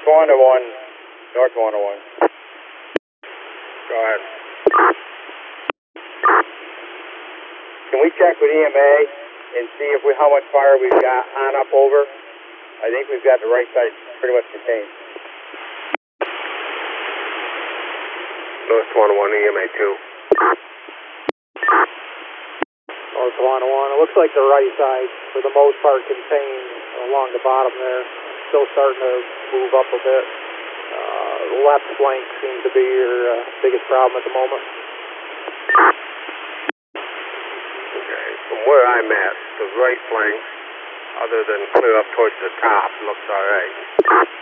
101, north 101. Go ahead. Can we check with EMA and see if how much fire we've got on up over? I think we've got the right side pretty much contained. North 101, EMA 2. North 101. It looks like the right side, for the most part, contained along the bottom there. Still starting to move up a bit. The left flank seems to be your biggest problem at the moment. Okay, from where I'm at, the right flank, other than clear up towards the top, looks alright.